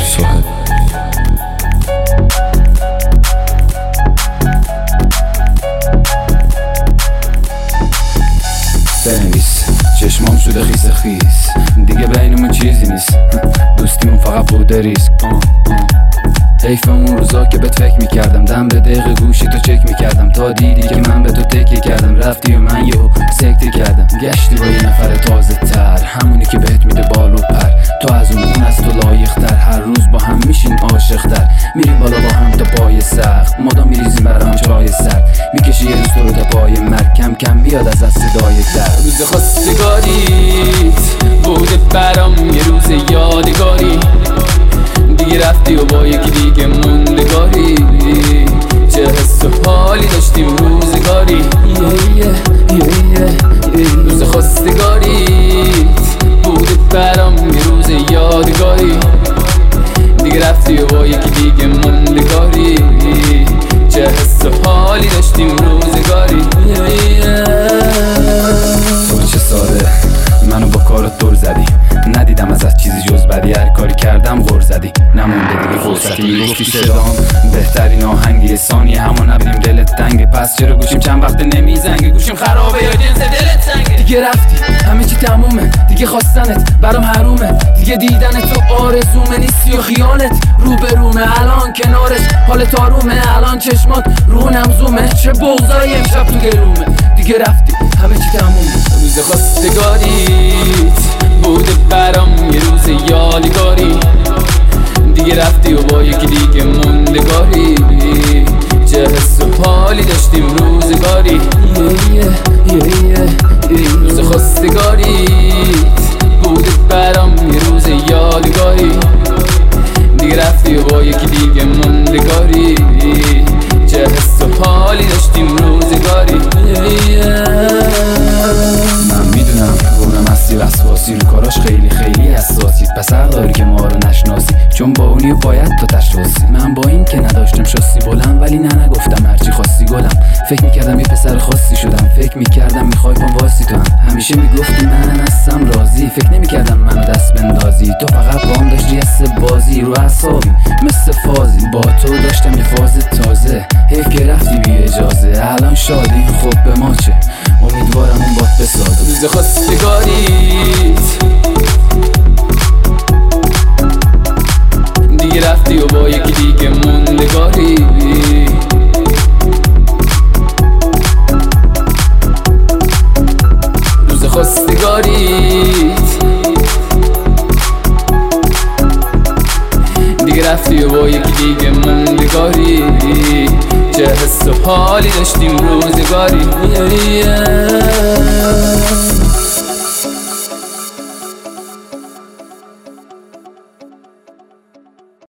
صاحب. بنویس چشمام شده خیس خیس، دیگه بینمون چیزی نیست، دوستیمون فقط بوده ریسک. حیف اون روزا که بهت فکر میکردم، دم به دقیقه گوشی تو چک میکردم، تا دیدی که من به تو تکیه کردم، رفتی و من یهو سکته کردم. گشتی با یه نفر تازه تر، همونی که بهت میده بال و پر، تو از اون از تو لایق تر، هر روز با هم میشین عاشق تر، میریم بالا با هم تا پای سخت، مدام میریزیم برام چای سرد، میکشی یه روز تو رو تا پای مرگ، کم کم بیاد از صدای در. روز خواستگاریت بوده برام یه روز یادگاری، دیگه رفتی و با یکی دیگه موندگاری، چه حس و حالی داشتیم روزگاری. روز خواستگاریت بوده برام یه روز یادگاری، دیگه رفتی و با یکی دیگه موندگاری، چه حس و حالی داشتیم روزگاری. تو چه ساده منو با کارت دور زدی، ندیدم ازت چیزی جز بدی، هر کاری کردم غر زدی، نمونده دیگه فرصتی، میگفتی صدام بهترین آهنگی ثانیه، همون نبینیم دلت تنگه، پس چرا گوشیم چند وقت نمیزنگه، گوشیم خرابه یا جنس دلت تنگه. دیگه رفتی همه چی تمومه، دیگه خواستنت برام حرومه، دیگه دیدن تو آرزومه، نیستی و خیالت روبرومه، الان کنارش حالت آرومه، الان چشمات رو نمزومه، چه بغضای امشب تو گلومه، دیگه رفتی همه چی تمومه. روز خواستگاریت بوده برام یه روز یادگاری، دیگه رفتی و با یکی دیگه موندگاری، چه حس و حالی داشتیم روزگاری. روز خواستگاریت بوده برام یه روز یادگاری، دیگه رفتی و با یکی دیگه موندگاری، چه حس و حالی داشتیم روزگاری. من میدونم اونم هستی وسواسی، رو کاراش خیلی خیلی حساسی، پس حق داری که ما رو نشناسی، چون با اونی باید تو تشخاصی. من با این که نداشتم شاسی بلند، ولی نه نگفتم هرچی خواستی گلم، فکر میکردم یه پسر خاصی شدم، فکر میکردم میخوای پام واسی تو هم، همیشه میگفتی من هستم راضی، فکر نمیکردم منو دست بندازی، تو فقط بام داشتی حس بازی، رو اعصابی مثل فازی، با تو داشتم یه فاز تازه، حیف که رفتی بی اجازه، الان شادی خب به ما چه، امیدوارم اون باد بسازه. روز خواستگاریت دیگه رفتی و با یکی دیگه موندگاری، روز خواستگاریت دیگه رفتی و با یکی دیگه موندگاری، چه حس و حالی داشتیم روزگاری.